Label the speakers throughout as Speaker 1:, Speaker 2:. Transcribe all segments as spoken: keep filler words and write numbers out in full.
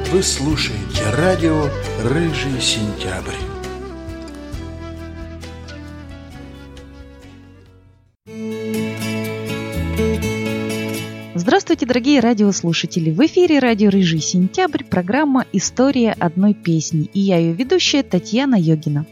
Speaker 1: Вы слушаете радио «Рыжий сентябрь».
Speaker 2: Здравствуйте, дорогие радиослушатели! В эфире радио «Рыжий сентябрь», программа «История одной песни». И я ее ведущая Татьяна Йогина.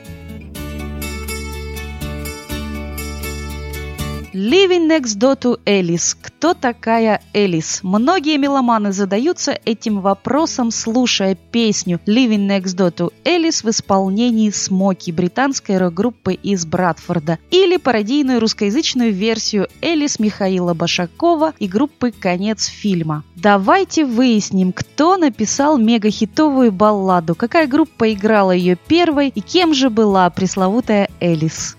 Speaker 2: Living Next Door to Alice. Кто такая Элис? Многие меломаны задаются этим вопросом, слушая песню Living Next Door to Alice в исполнении Смоки, британской рок-группы из Брадфорда, или пародийную русскоязычную версию Элис Михаила Башакова и группы «Конец фильма». Давайте выясним, кто написал мегахитовую балладу, какая группа играла ее первой и кем же была пресловутая Элис.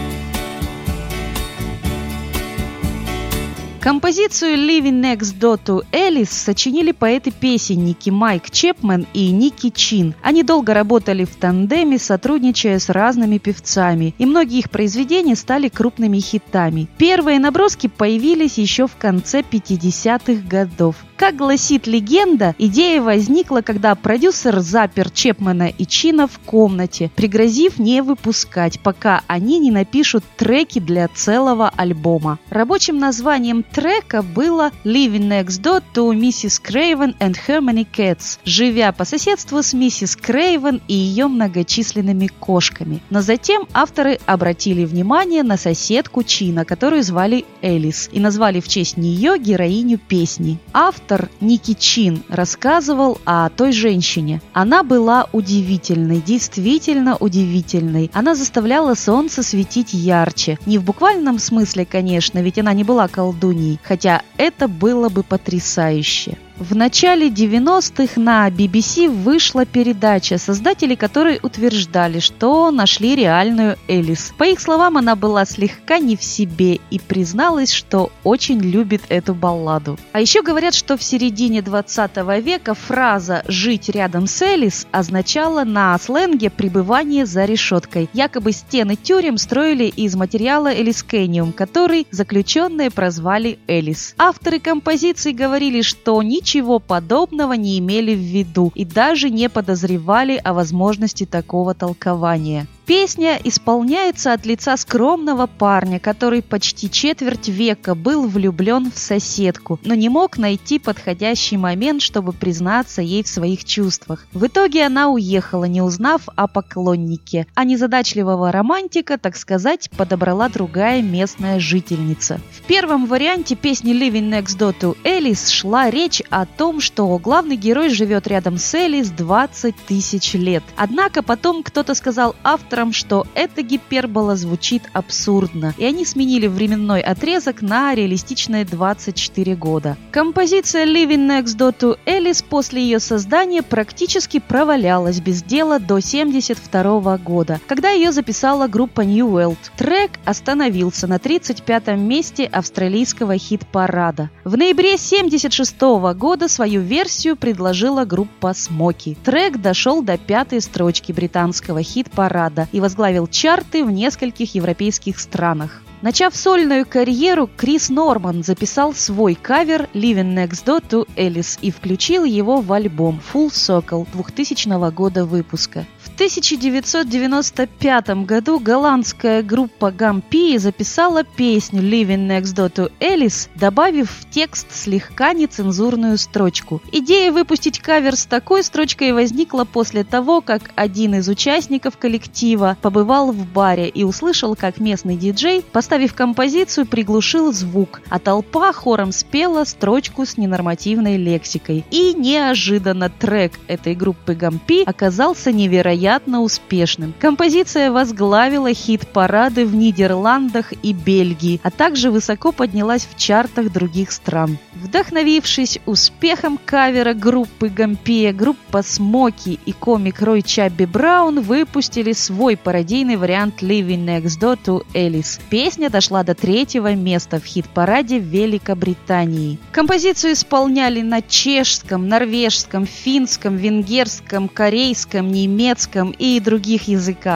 Speaker 2: Композицию «Living Next Door to Alice» сочинили поэты-песенники Майк Чепмен и Ники Чин. Они долго работали в тандеме, сотрудничая с разными певцами, и многие их произведения стали крупными хитами. Первые наброски появились еще в конце пятидесятых годов. Как гласит легенда, идея возникла, когда продюсер запер Чепмена и Чина в комнате, пригрозив не выпускать, пока они не напишут треки для целого альбома. Рабочим названием трека было «Living Next Door to миссис Craven and Her Many Cats», живя по соседству с миссис Крейвен и ее многочисленными кошками. Но затем авторы обратили внимание на соседку Чина, которую звали Элис, и назвали в честь нее героиню песни. Автор Ники Чин рассказывал о той женщине. Она была удивительной, действительно удивительной. Она заставляла солнце светить ярче. Не в буквальном смысле, конечно, ведь она не была колдуньей, хотя это было бы потрясающе. В начале девяностых на би би си вышла передача, создатели которой утверждали, что нашли реальную Элис. По их словам, она была слегка не в себе и призналась, что очень любит эту балладу. А еще говорят, что в середине двадцатого века фраза «жить рядом с Элис» означала на сленге пребывание за решеткой. Якобы стены тюрем строили из материала элискениум, который заключенные прозвали Элис. Авторы композиции говорили, что ничего Ничего подобного не имели в виду и даже не подозревали о возможности такого толкования. Песня исполняется от лица скромного парня, который почти четверть века был влюблен в соседку, но не мог найти подходящий момент, чтобы признаться ей в своих чувствах. В итоге она уехала, не узнав о поклоннике, а незадачливого романтика, так сказать, подобрала другая местная жительница. В первом варианте песни «Living Next Door to Alice» шла речь о том, что главный герой живет рядом с Элис двадцать тысяч лет. Однако потом кто-то сказал авторам, что эта гипербола звучит абсурдно, и они сменили временной отрезок на реалистичные двадцать четыре года. Композиция «Living Next Door to Alice» после ее создания практически провалялась без дела до семьдесят второго года, когда ее записала группа New World. Трек остановился на тридцать пятом месте австралийского хит-парада. В ноябре семьдесят шестого года свою версию предложила группа Смоки. Трек дошел до пятой строчки британского хит-парада и возглавил чарты в нескольких европейских странах. Начав сольную карьеру, Крис Норман записал свой кавер «Living Next Door to Alice» и включил его в альбом Full Circle двухтысячного года выпуска. В тысяча девятьсот девяносто пятом году голландская группа Гампи записала песню «Living Next Door to Alice», добавив в текст слегка нецензурную строчку. Идея выпустить кавер с такой строчкой возникла после того, как один из участников коллектива побывал в баре и услышал, как местный диджей, поставив композицию, приглушил звук, а толпа хором спела строчку с ненормативной лексикой. И неожиданно трек этой группы Гампи оказался невероятно успешным. Композиция возглавила хит-парады в Нидерландах и Бельгии, а также высоко поднялась в чартах других стран. Вдохновившись успехом кавера группы Гампи, группа Смоки и комик Рой Чабби Браун выпустили свой пародийный вариант «Living Next Door to Alice». Песня дошла до третьего места в хит-параде в Великобритании. Композицию исполняли на чешском, норвежском, финском, венгерском, корейском, немецком и других языках.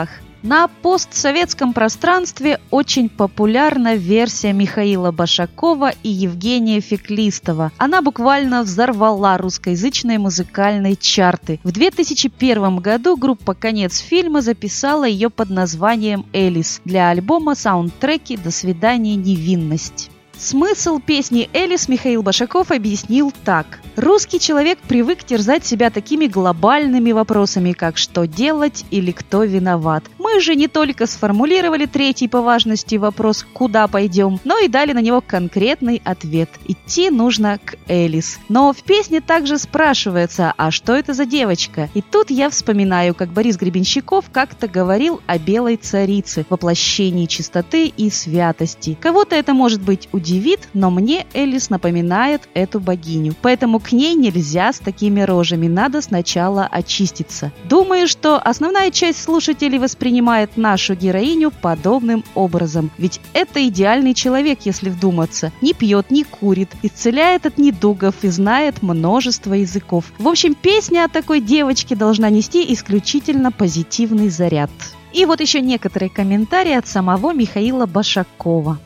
Speaker 2: На постсоветском пространстве очень популярна версия Михаила Башакова и Евгения Феклистова. Она буквально взорвала русскоязычные музыкальные чарты. В две тысячи первом году группа «Конец фильма» записала ее под названием «Элис» для альбома «Саундтреки. До свидания, невинность». Смысл песни «Элис» Михаил Башаков объяснил так. Русский человек привык терзать себя такими глобальными вопросами, как что делать или кто виноват. Мы же не только сформулировали третий по важности вопрос «Куда пойдем?», но и дали на него конкретный ответ. Идти нужно к Элис. Но в песне также спрашивается, а что это за девочка? И тут я вспоминаю, как Борис Гребенщиков как-то говорил о белой царице, воплощении чистоты и святости. Кого-то это, может быть, удивит, но мне Элис напоминает эту богиню. Поэтому к ней нельзя с такими рожами, надо сначала очиститься. Думаю, что основная часть слушателей воспринимает нашу героиню подобным образом. Ведь это идеальный человек, если вдуматься. Не пьет, не курит, исцеляет от недугов и знает множество языков. В общем, песня о такой девочке должна нести исключительно позитивный заряд. И вот еще некоторые комментарии от самого Михаила Башакова.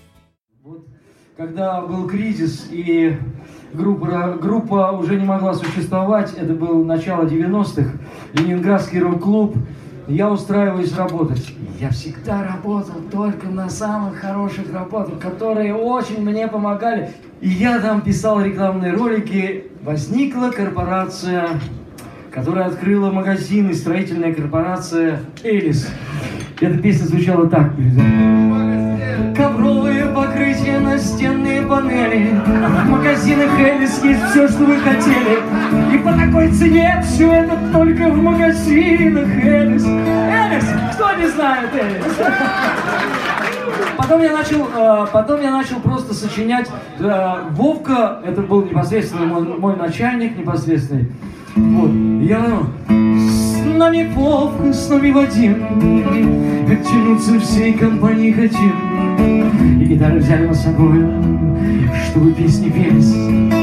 Speaker 3: Когда был кризис и группа, группа уже не могла существовать, это было начало девяностых, Ленинградский рок-клуб, я устраиваюсь работать. Я всегда работал только на самых хороших работах, которые очень мне помогали. И я там писал рекламные ролики. Возникла корпорация, которая открыла магазины, строительная корпорация «Элис». Эта песня звучала так. Ковровые покрытия, настенные панели. В магазинах «Элис» есть все, что вы хотели. И по такой цене все это только в магазинах «Элис». «Элис»! Кто не знает «Элис»? Потом я начал, потом я начал просто сочинять. Вовка, это был непосредственно мой, мой начальник, непосредственный. Вот. Я... С нами Вовка, с нами Вадим, оттянуться всей компании хотим. И гитары взяли мы с собой, чтобы песни пелись.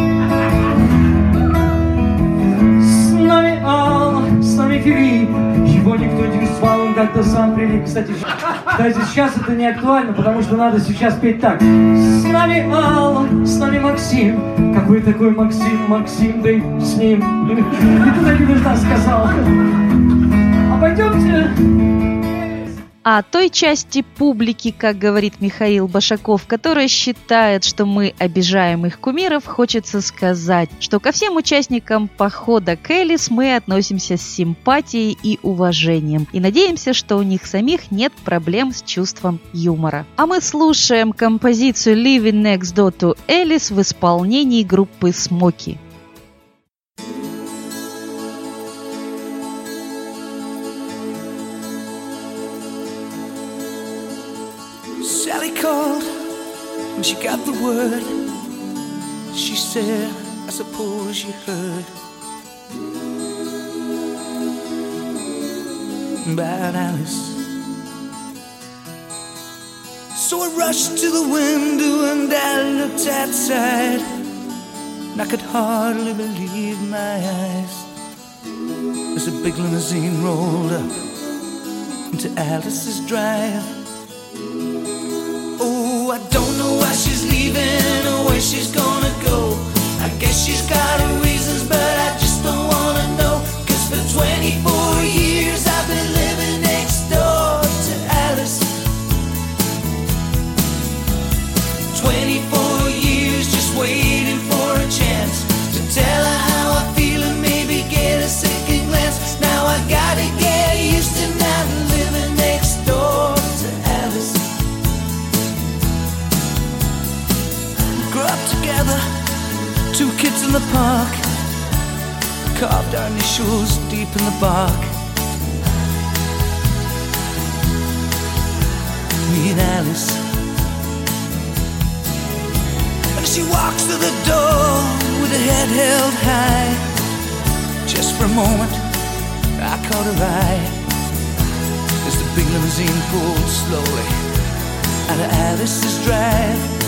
Speaker 3: С нами Алла, с нами Филипп, его никто не звал, он как-то сам прилип. Кстати, кстати, сейчас это не актуально, потому что надо сейчас петь так. С нами Алла, с нами Максим. Какой такой Максим, Максим, да и с ним. И туда не нужна, сказал. А пойдемте...
Speaker 2: А той части публики, как говорит Михаил Башаков, которая считает, что мы обижаем их кумиров, хочется сказать, что ко всем участникам похода к Элис мы относимся с симпатией и уважением. И надеемся, что у них самих нет проблем с чувством юмора. А мы слушаем композицию «Living Next Door to Alice» в исполнении группы «Смоки».
Speaker 4: Sally called when she got the word. She said, I suppose you heard about Alice. So I rushed to the window and I looked outside, and I could hardly believe my eyes as a big limousine rolled up into Alice's drive. Oh, I don't know why she's leaving or where she's gonna go. I guess she's got her reasons, but I just don't wanna know. Cause for twenty-four years I've been living next door to Alice. twenty-four years just waiting for a chance to tell her how I feel and maybe get a second glance. Now I gotta get used to not living next door to Alice. Grew up together, two kids in the park, carved our initials deep in the bark. Me and Alice. And she walks through the door with her head held high. Just for a moment, I caught her eye as the big limousine pulled slowly out of Alice's drive.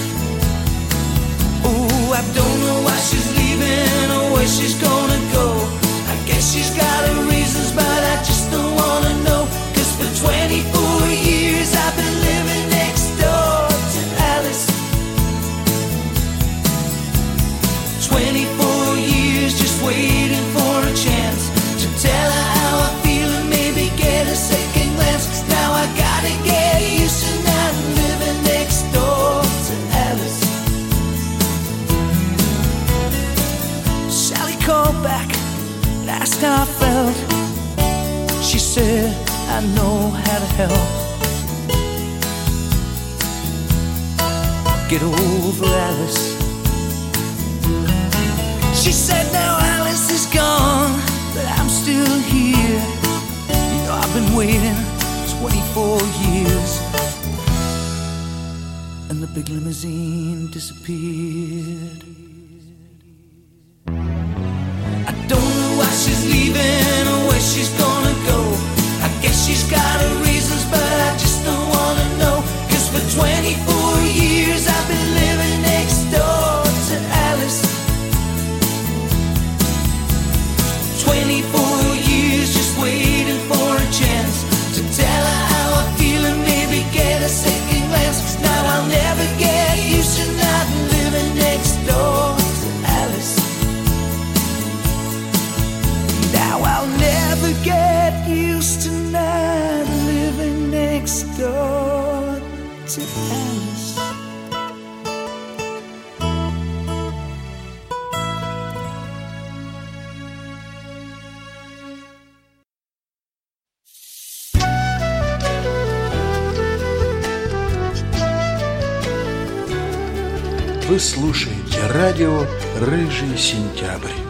Speaker 4: Oh, I don't know why she's leaving or where she's gonna go. I guess she's got her reasons, but I just don't wanna know. Cause for twenty twenty-four years I've been living next door to Alice. Twenty-four years just waiting for a chance to tell her how I feel and maybe get a second glance. Now I gotta get used to not living next door to Alice. Sally called back, asked how I felt. She said, I know how to help. Get over Alice. She said, now Alice is gone, but I'm still here. You know, I've been waiting twenty-four years. And the big limousine disappeared. I don't know why she's leaving or where she's gonna go. I guess she's got her reasons, but I just don't wanna know. Cause for twenty-four years I've been living next door to Alice. Twenty-four years just waiting for a chance to tell her how I feel and maybe get a second glance. Now I'll never get used to not living next door to Alice. Now I'll never get used to not living next door to Alice.
Speaker 1: Вы слушаете радио «Рыжий сентябрь».